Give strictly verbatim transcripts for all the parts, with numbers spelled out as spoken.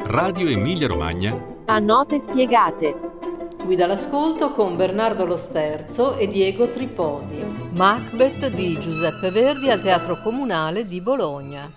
Radio Emilia Romagna. A note spiegate. Guida all'ascolto con Bernardo Lo Sterzo e Diego Tripodi. Macbeth di Giuseppe Verdi al Teatro Comunale di Bologna.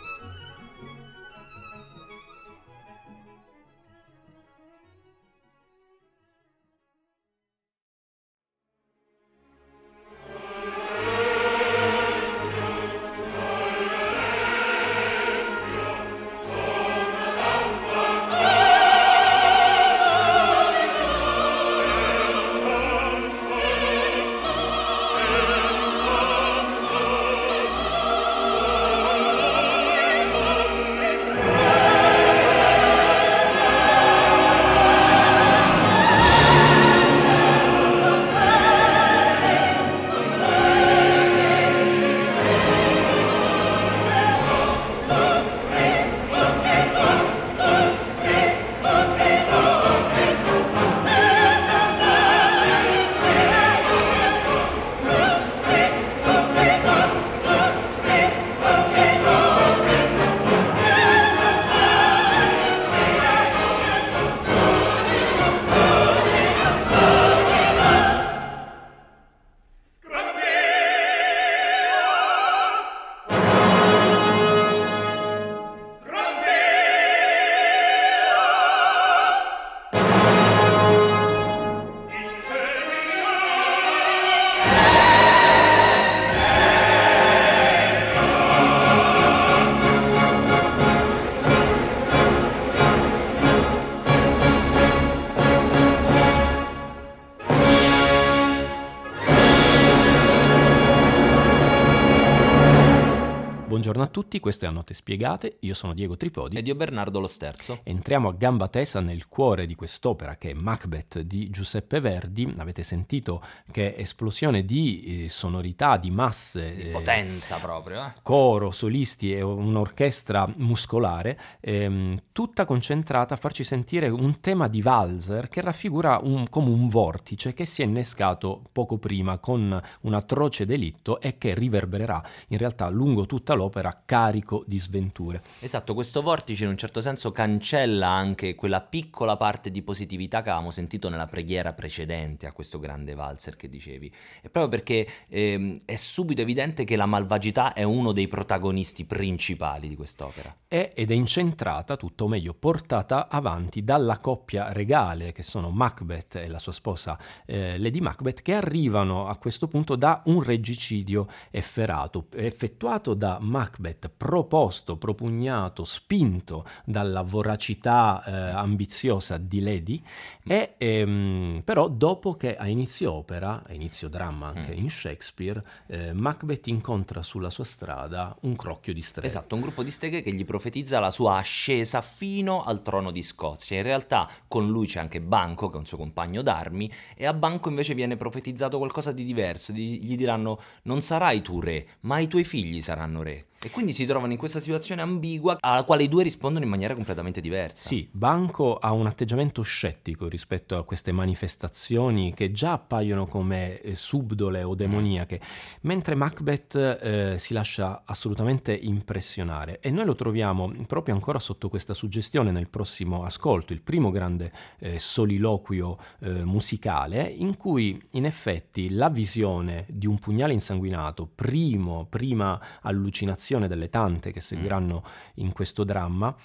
Buongiorno a tutti, questo è A Note Spiegate, io sono Diego Tripodi ed io Bernardo Lo Sterzo. Entriamo a gamba tesa nel cuore di quest'opera che è Macbeth di Giuseppe Verdi. Avete sentito che esplosione di eh, sonorità, di masse, di potenza eh, proprio, eh. coro, solisti e un'orchestra muscolare, ehm, tutta concentrata a farci sentire un tema di valzer che raffigura un, come un vortice che si è innescato poco prima con un atroce delitto e che riverbererà in realtà lungo tutta l'opera carico di sventure. Esatto, questo vortice in un certo senso cancella anche quella piccola parte di positività che avevamo sentito nella preghiera precedente a questo grande valzer che dicevi. E proprio perché ehm, è subito evidente che la malvagità è uno dei protagonisti principali di quest'opera. È, ed è incentrata, tutto o meglio, portata avanti dalla coppia regale che sono Macbeth e la sua sposa eh, Lady Macbeth, che arrivano a questo punto da un regicidio efferato, effettuato da Macbeth, proposto, propugnato, spinto dalla voracità eh, ambiziosa di Lady, e ehm, però dopo che a inizio opera, a inizio dramma anche mm. in Shakespeare, eh, Macbeth incontra sulla sua strada un crocchio di streghe. Esatto, un gruppo di streghe che gli profetizza la sua ascesa fino al trono di Scozia. In realtà con lui c'è anche Banco, che è un suo compagno d'armi, e a Banco invece viene profetizzato qualcosa di diverso. Gli diranno: non sarai tu re, ma i tuoi figli saranno re. E quindi si trovano in questa situazione ambigua alla quale i due rispondono in maniera completamente diversa. Sì, Banco ha un atteggiamento scettico rispetto a queste manifestazioni che già appaiono come eh, subdole o demoniache, mm. mentre Macbeth eh, si lascia assolutamente impressionare, e noi lo troviamo proprio ancora sotto questa suggestione nel prossimo ascolto, il primo grande eh, soliloquio eh, musicale, in cui in effetti la visione di un pugnale insanguinato, primo, prima allucinazione delle tante che seguiranno in questo dramma,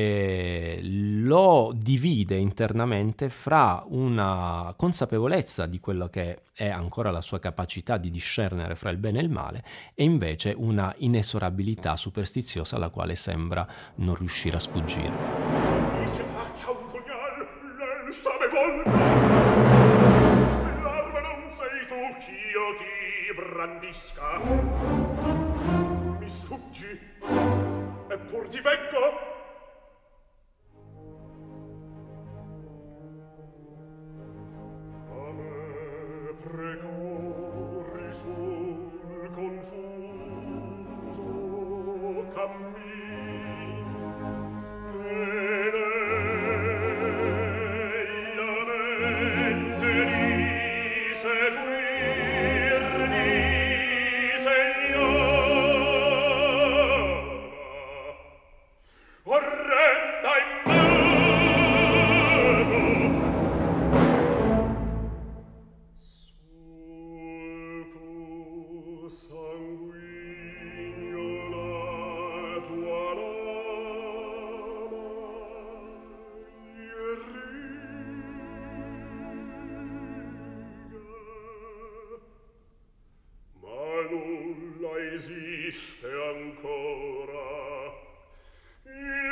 eh, lo divide internamente fra una consapevolezza di quello che è ancora la sua capacità di discernere fra il bene e il male, e invece una inesorabilità superstiziosa alla quale sembra non riuscire a sfuggire. Mi si faccia un pugnal, lei sabe vol. Se l'arma non sei tu, ch'io ti brandisca. Mi sfuggi, eppur ti vengo. A me precorri sul confuso cammin che degliamente di seguirmi segnò. Orrenda in me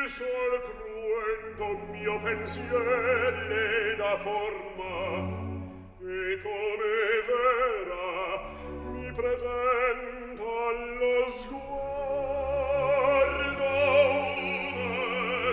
sol cruento mio pensier le da forma, e come vera mi presenta allo sguardo una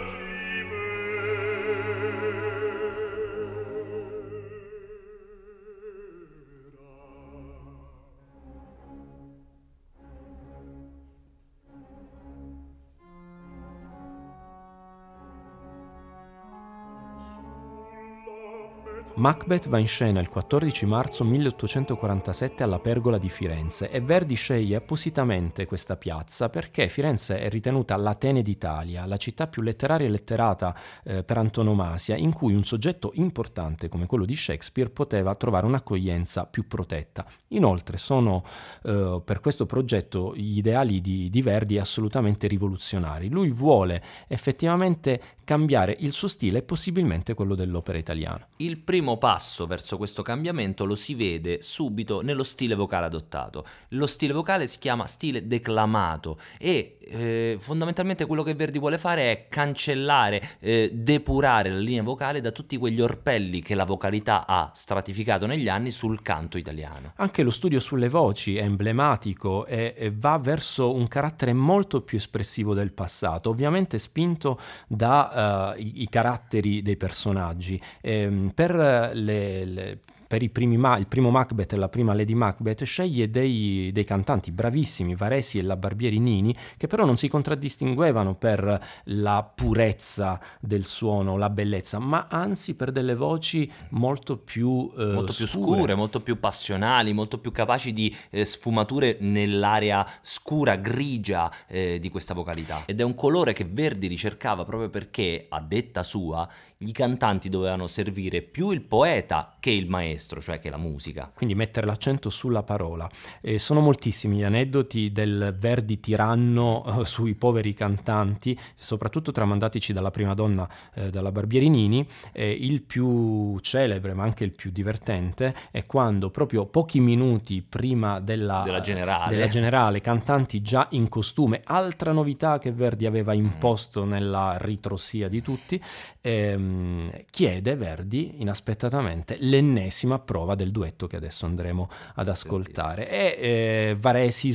Macbeth va in scena il quattordici marzo milleottocentoquarantasette alla Pergola di Firenze e Verdi sceglie appositamente questa piazza perché Firenze è ritenuta l'Atene d'Italia, la città più letteraria e letterata eh, per antonomasia, in cui un soggetto importante come quello di Shakespeare poteva trovare un'accoglienza più protetta. Inoltre sono eh, per questo progetto gli ideali di, di Verdi assolutamente rivoluzionari. Lui vuole effettivamente cambiare il suo stile e possibilmente quello dell'opera italiana. Il primo passo verso questo cambiamento lo si vede subito nello stile vocale adottato. Lo stile vocale si chiama stile declamato e eh, fondamentalmente quello che Verdi vuole fare è cancellare, eh, depurare la linea vocale da tutti quegli orpelli che la vocalità ha stratificato negli anni sul canto italiano. Anche lo studio sulle voci è emblematico e, e va verso un carattere molto più espressivo del passato, ovviamente spinto da uh, i, i caratteri dei personaggi. Ehm, per le, le per i primi ma- il primo Macbeth e la prima Lady Macbeth sceglie dei, dei cantanti bravissimi, Varesi e la Barbieri Nini, che però non si contraddistinguevano per la purezza del suono, la bellezza, ma anzi per delle voci molto più eh, molto più scure. scure, molto più passionali, molto più capaci di eh, sfumature nell'area scura, grigia eh, di questa vocalità. Ed è un colore che Verdi ricercava proprio perché, a detta sua, i cantanti dovevano servire più il poeta che il maestro, cioè che la musica. Quindi mettere l'accento sulla parola. Eh, sono moltissimi gli aneddoti del Verdi tiranno eh, sui poveri cantanti, soprattutto tramandatici dalla prima donna, eh, dalla Barbieri Nini. Eh, il più celebre, ma anche il più divertente, è quando proprio pochi minuti prima della, della generale. della generale, cantanti già in costume, altra novità che Verdi aveva imposto mm. nella ritrosia di tutti, ehm, chiede Verdi inaspettatamente l'ennesima prova del duetto che adesso andremo ad ascoltare e eh, Varesi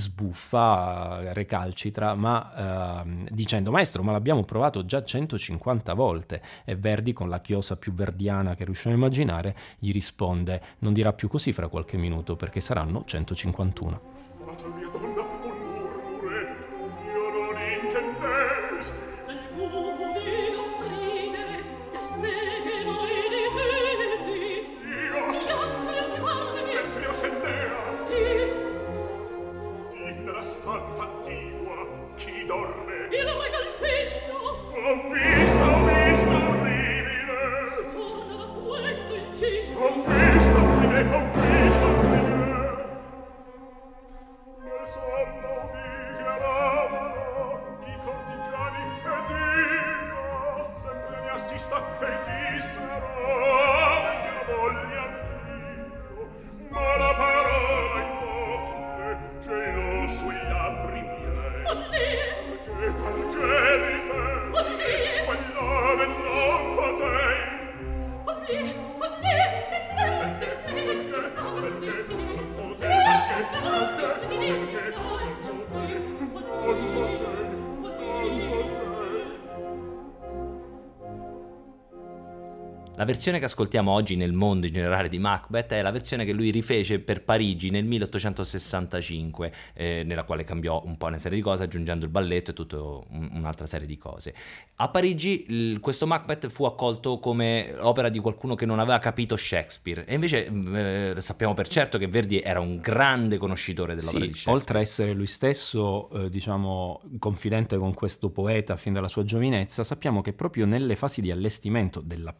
sbuffa, recalcitra, ma eh, dicendo: maestro, ma l'abbiamo provato già centocinquanta volte. E Verdi, con la chiosa più verdiana che riusciamo a immaginare, gli risponde: non dirà più così fra qualche minuto, perché saranno centocinquantuno. Fata mia donna un murmure, io non intendesti. Stanza attigua, chi dorme? Il re del figlio! Ho visto, ho visto orribile! Scorna da questo il cibo! Ho visto orribile, ho visto orribile! Nel sonno dichiaravano i cortigiani ed io sempre mi assista e dissero venir voglia anch'io, ma la parola in voce gelo sui labbri miei. Follia! Perché, perché ripeto? Follia! Quell'ave non potei. Follia! Follia! Perché, perché, perché non potei? Perché, perché, perché non potei? Non potei, non potei. La versione che ascoltiamo oggi nel mondo in generale di Macbeth è la versione che lui rifece per Parigi nel milleottocentosessantacinque, eh, nella quale cambiò un po' una serie di cose, aggiungendo il balletto e tutta un, un'altra serie di cose. A Parigi il, questo Macbeth fu accolto come opera di qualcuno che non aveva capito Shakespeare, e invece eh, sappiamo per certo che Verdi era un grande conoscitore dell'opera sì, di Shakespeare. Oltre a essere lui stesso, eh, diciamo, confidente con questo poeta fin dalla sua giovinezza, sappiamo che proprio nelle fasi di allestimento della prima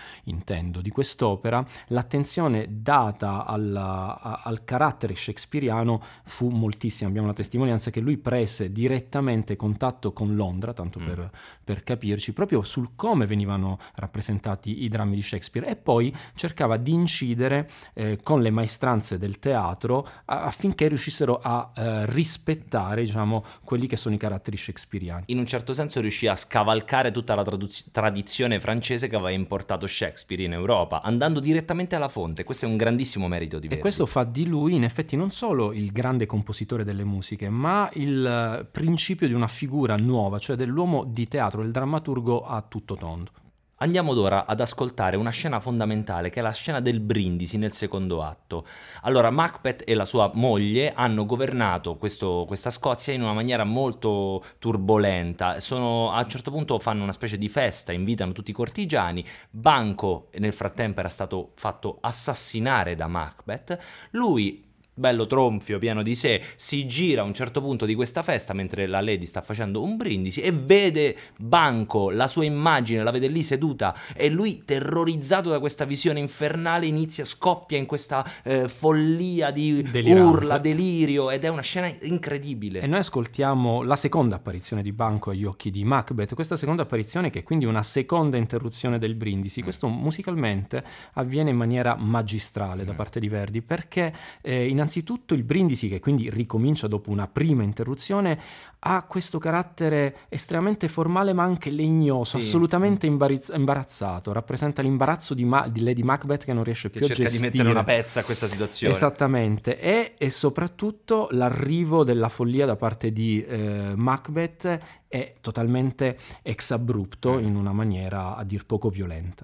intendo, di quest'opera, l'attenzione data alla, a, al carattere shakespeariano fu moltissima. Abbiamo la testimonianza che lui prese direttamente contatto con Londra, tanto mm. per, per capirci, proprio sul come venivano rappresentati i drammi di Shakespeare, e poi cercava di incidere eh, con le maestranze del teatro a, affinché riuscissero a eh, rispettare, diciamo, quelli che sono i caratteri shakespeariani. In un certo senso riuscì a scavalcare tutta la traduz- tradizione francese che aveva importato Shakespeare in Europa, andando direttamente alla fonte. Questo è un grandissimo merito di Verdi. E questo fa di lui in effetti non solo il grande compositore delle musiche, ma il principio di una figura nuova, cioè dell'uomo di teatro, il drammaturgo a tutto tondo. Andiamo ora ad ascoltare una scena fondamentale, che è la scena del brindisi nel secondo atto. Allora, Macbeth e la sua moglie hanno governato questo, questa Scozia in una maniera molto turbolenta. Sono, a un certo punto fanno una specie di festa, invitano tutti i cortigiani. Banco nel frattempo era stato fatto assassinare da Macbeth. Lui, bello tronfio, pieno di sé, si gira a un certo punto di questa festa mentre la lady sta facendo un brindisi e vede Banco, la sua immagine, la vede lì seduta, e lui, terrorizzato da questa visione infernale, inizia, scoppia in questa eh, follia di Delirante. urla, delirio, ed è una scena incredibile. E noi ascoltiamo la seconda apparizione di Banco agli occhi di Macbeth, questa seconda apparizione che è quindi una seconda interruzione del brindisi. Questo musicalmente avviene in maniera magistrale da parte di Verdi, perché eh, innanzitutto Innanzitutto il brindisi, che quindi ricomincia dopo una prima interruzione, ha questo carattere estremamente formale ma anche legnoso, sì. assolutamente imbarizz- imbarazzato, rappresenta l'imbarazzo di, Ma- di Lady Macbeth che non riesce che più a cerca gestire. di mettere una pezza a questa situazione. Esattamente, e, e soprattutto l'arrivo della follia da parte di eh, Macbeth è totalmente ex abrupto, in una maniera a dir poco violenta.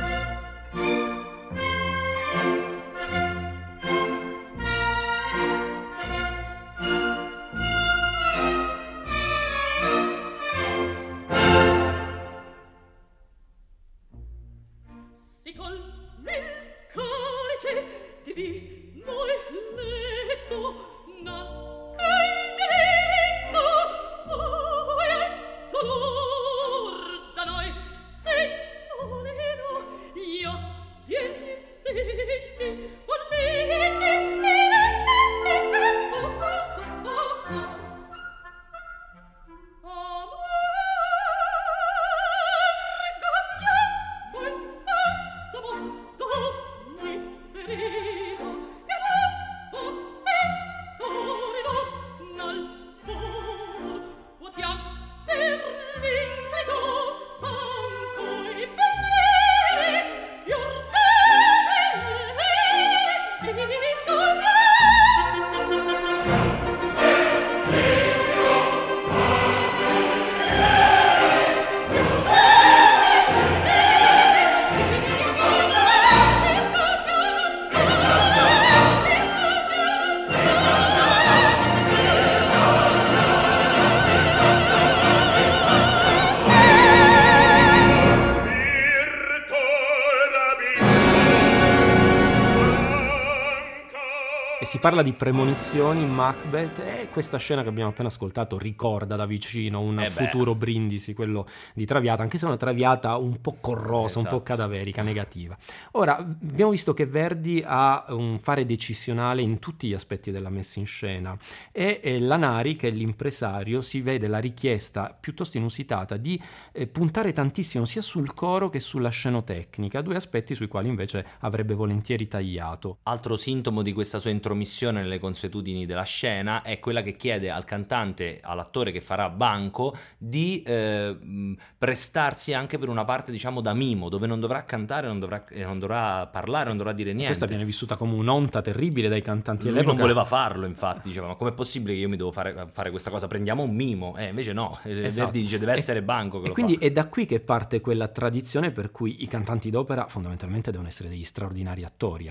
Si parla di premonizioni in Macbeth, e questa scena che abbiamo appena ascoltato ricorda da vicino un eh futuro brindisi, quello di Traviata, anche se è una Traviata un po' corrosa, esatto. un po' cadaverica, negativa. Ora, abbiamo visto che Verdi ha un fare decisionale in tutti gli aspetti della messa in scena, e, e Lanari, che è l'impresario, si vede la richiesta piuttosto inusitata di eh, puntare tantissimo sia sul coro che sulla scenotecnica, due aspetti sui quali invece avrebbe volentieri tagliato. Altro sintomo di questa sua intromissione nelle consuetudini della scena è quella che chiede al cantante, all'attore che farà Banco, di eh, prestarsi anche per una parte, diciamo, da mimo, dove non dovrà cantare, non dovrà, eh, non dovrà parlare, non dovrà dire niente. Questa viene vissuta come un'onta terribile dai cantanti Lui dell'epoca. non voleva farlo, infatti, diceva: ma com'è possibile che io mi devo fare, fare questa cosa? Prendiamo un mimo. Eh, invece no, esatto. Verdi dice deve essere Banco che e lo quindi fa. È da qui che parte quella tradizione per cui i cantanti d'opera fondamentalmente devono essere degli straordinari attori anche.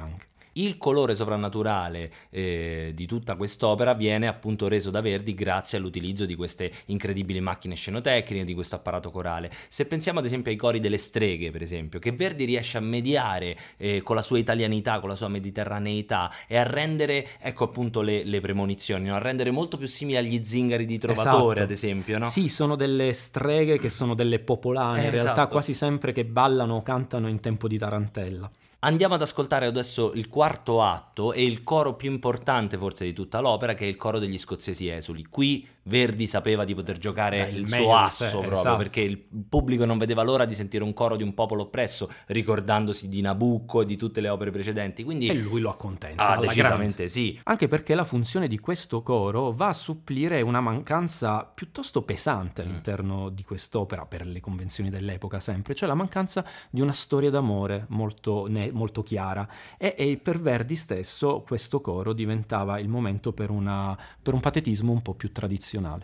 Il colore sovrannaturale eh, di tutta quest'opera viene appunto reso da Verdi grazie all'utilizzo di queste incredibili macchine scenotecniche, di questo apparato corale. Se pensiamo ad esempio ai cori delle streghe, per esempio, che Verdi riesce a mediare eh, con la sua italianità, con la sua mediterraneità, e a rendere, ecco appunto le, le premonizioni, no? A rendere molto più simili agli zingari di Trovatore, Esatto. ad esempio, no? Sì, sono delle streghe che sono delle popolane, Eh, in realtà esatto. quasi sempre che ballano o cantano in tempo di tarantella. Andiamo ad ascoltare adesso il quarto atto e il coro più importante forse di tutta l'opera, che è il coro degli scozzesi esuli. Qui Verdi sapeva di poter giocare Dai, il il meglio suo di asso sé, proprio, esatto. perché il pubblico non vedeva l'ora di sentire un coro di un popolo oppresso, ricordandosi di Nabucco e di tutte le opere precedenti. Quindi E lui lo accontenta. ah, alla decisamente grande. sì. Anche perché la funzione di questo coro va a supplire una mancanza piuttosto Mm. pesante all'interno di quest'opera, per le convenzioni dell'epoca sempre, cioè la mancanza di una storia d'amore molto, ne- molto chiara. E, e per Verdi stesso questo coro diventava il momento per, una, per un patetismo un po' più tradizionale.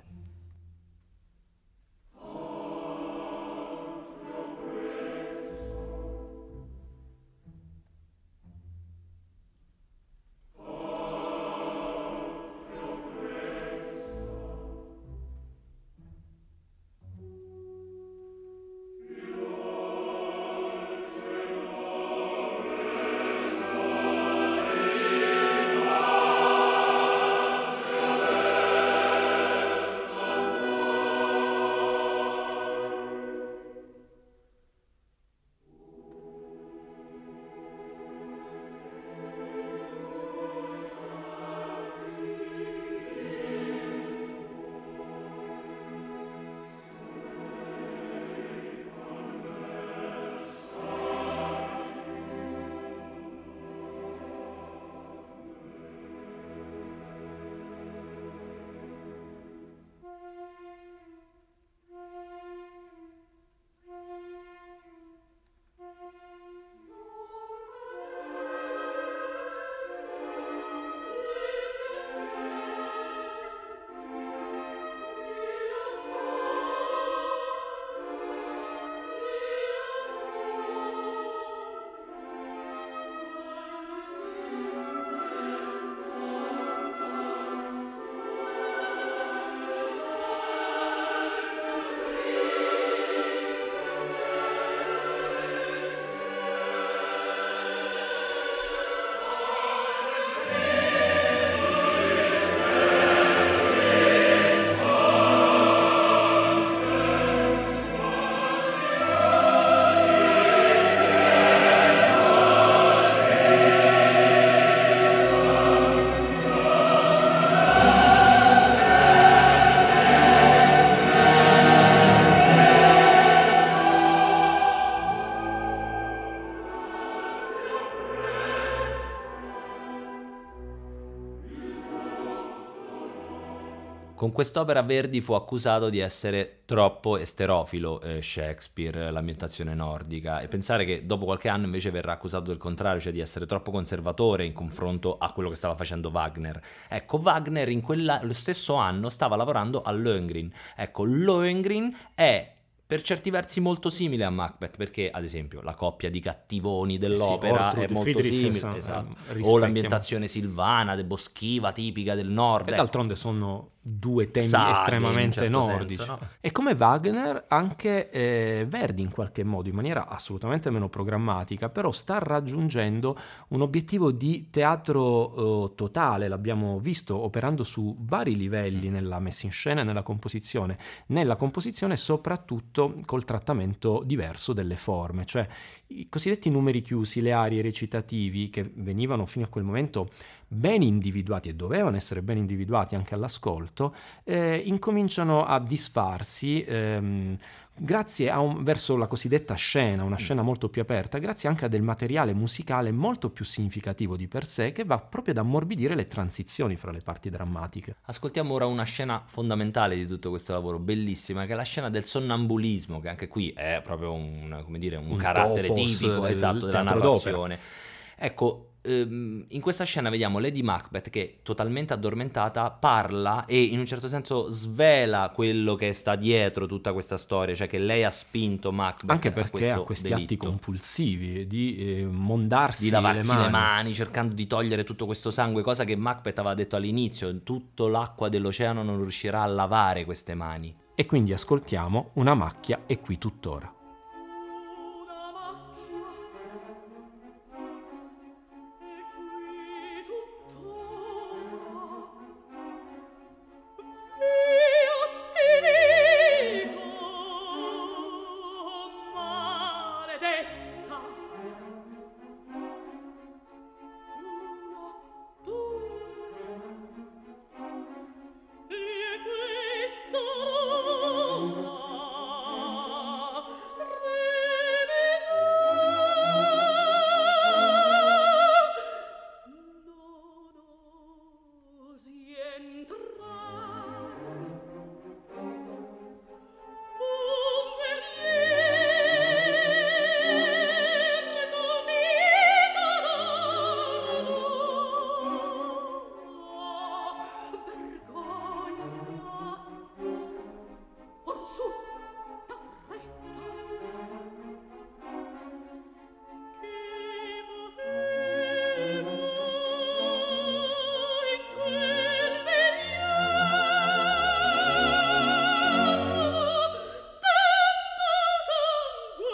Con quest'opera Verdi fu accusato di essere troppo esterofilo, eh, Shakespeare, l'ambientazione nordica, e pensare che dopo qualche anno invece verrà accusato del contrario, cioè di essere troppo conservatore in confronto a quello che stava facendo Wagner. Ecco, Wagner in quella, lo stesso anno stava lavorando a Lohengrin. Ecco, Lohengrin è per certi versi molto simile a Macbeth, perché ad esempio la coppia di cattivoni dell'opera Ortrud, è molto Friedrich, simile, sa- esatto. rispecchia- O l'ambientazione silvana, de boschiva, tipica del nord. E d'altronde sono due temi Saghe, in estremamente un certo nordici. senso, no? E come Wagner, anche eh, Verdi in qualche modo, in maniera assolutamente meno programmatica, però sta raggiungendo un obiettivo di teatro eh, totale. L'abbiamo visto operando su vari livelli nella messa in scena e nella composizione. Nella composizione soprattutto col trattamento diverso delle forme, cioè i cosiddetti numeri chiusi, le arie recitativi che venivano fino a quel momento ben individuati e dovevano essere ben individuati anche all'ascolto, eh, incominciano a disfarsi ehm, grazie a un, verso la cosiddetta scena, una scena molto più aperta, grazie anche a del materiale musicale molto più significativo di per sé, che va proprio ad ammorbidire le transizioni fra le parti drammatiche. Ascoltiamo ora una scena fondamentale di tutto questo lavoro, bellissima, che è la scena del sonnambulismo, che anche qui è proprio un, come dire, un, Un carattere topos tipico, del esatto, della teatro narrazione. Ecco, ehm, in questa scena vediamo Lady Macbeth che, totalmente addormentata, parla e in un certo senso svela quello che sta dietro tutta questa storia, cioè che lei ha spinto Macbeth Anche a perché questo ha questi delitto. atti compulsivi di eh, mondarsi Di lavarsi le mani. le mani, cercando di togliere tutto questo sangue, cosa che Macbeth aveva detto all'inizio: tutto l'acqua dell'oceano non riuscirà a lavare queste mani. E quindi ascoltiamo Una macchia è qui tuttora. Una macchia e qui tuttora. Io ti dico, maledetta. Una, due, e questo ora tremerà. Non osi entrar. Un guerrier così d'adorno. Vergogna. Orsù, da fretta. Chi poteva in quel vegliardo tanto sangue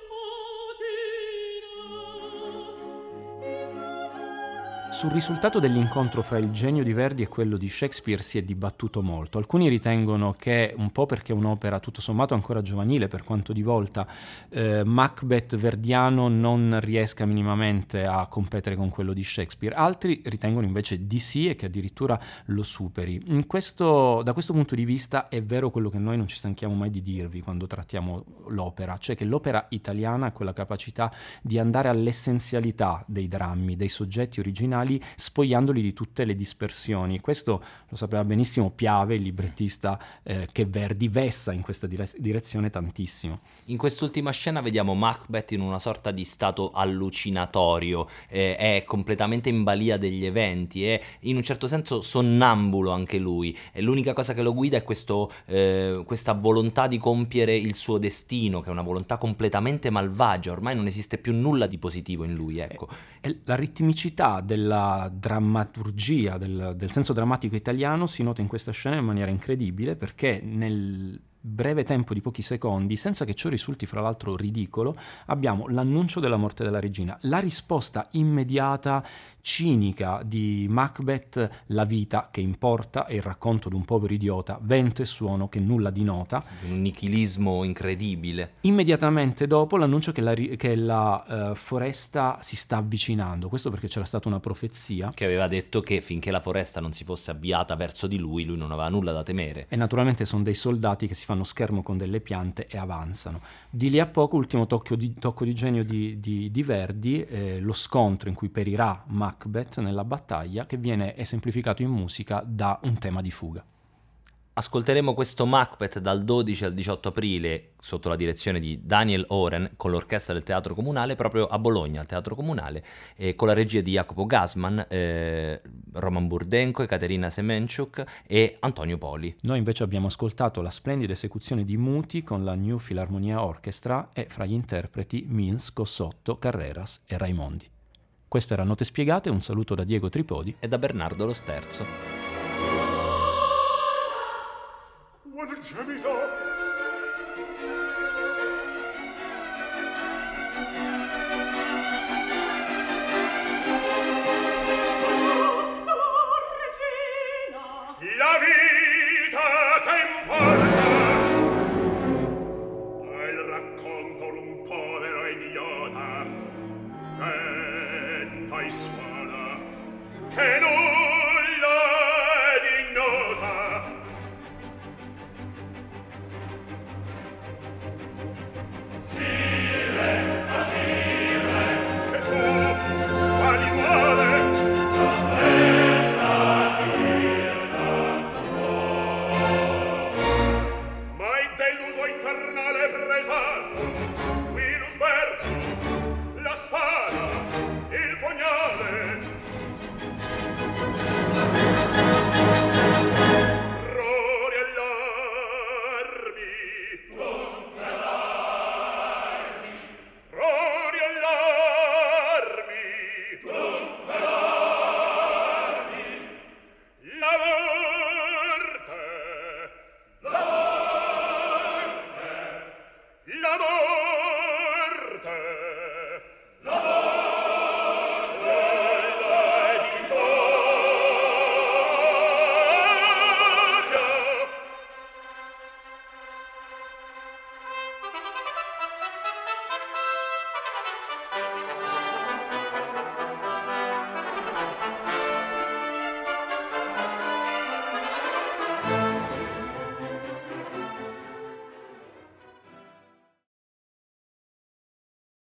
immaginare? Sul risultato dell'incontro fra il genio di Verdi e quello di Shakespeare si è dibattuto molto. Alcuni ritengono che, un po' perché è un'opera tutto sommato ancora giovanile per quanto di volta, eh, Macbeth verdiano non riesca minimamente a competere con quello di Shakespeare. Altri ritengono invece di sì e che addirittura lo superi. In questo, da questo punto di vista è vero quello che noi non ci stanchiamo mai di dirvi quando trattiamo l'opera, cioè che l'opera italiana ha quella capacità di andare all'essenzialità dei drammi, dei soggetti originali, spogliandoli di tutte le dispersioni. Questo lo sapeva benissimo Piave, il librettista eh, che Verdi vessa in questa dire- direzione tantissimo. In quest'ultima scena vediamo Macbeth in una sorta di stato allucinatorio, eh, è completamente in balia degli eventi, è in un certo senso sonnambulo anche lui, e l'unica cosa che lo guida è questo, eh, questa volontà di compiere il suo destino, che è una volontà completamente malvagia. Ormai non esiste più nulla di positivo in lui, ecco. E la ritmicità della drammaturgia, del, del senso drammatico italiano si nota in questa scena in maniera incredibile, perché nel breve tempo di pochi secondi, senza che ciò risulti fra l'altro ridicolo, abbiamo l'annuncio della morte della regina, la risposta immediata, cinica di Macbeth, la vita che importa, e il racconto di un povero idiota, vento e suono che nulla dinota. Un nichilismo incredibile. Immediatamente dopo l'annuncio che la, ri- che la uh, foresta si sta avvicinando, questo perché c'era stata una profezia Che aveva detto che finché la foresta non si fosse avviata verso di lui, lui non aveva nulla da temere. e naturalmente sono dei soldati che si fanno schermo con delle piante e avanzano. Di lì a poco, ultimo tocco di, tocco di genio di, di, di Verdi, eh, lo scontro in cui perirà Macbeth nella battaglia, che viene esemplificato in musica da un tema di fuga. Ascolteremo questo Macbeth dal dodici al diciotto aprile sotto la direzione di Daniel Oren con l'orchestra del Teatro Comunale, proprio a Bologna, al Teatro Comunale, eh, con la regia di Jacopo Gassman, eh, Roman Burdenko, Ekaterina Semenchuk e Antonio Poli. Noi invece abbiamo ascoltato la splendida esecuzione di Muti con la New Philharmonia Orchestra e fra gli interpreti Mills, Cossotto, Carreras e Raimondi. Questo era Note Spiegate, un saluto da Diego Tripodi E da Bernardo Lo Sterzo. Qual gemito? La vita che importa è il racconto d'un povero idiota, lenta e suona, che nulla dignota. Sire, a sire, che fu, quali vuole, mai dell'uso infernale presato,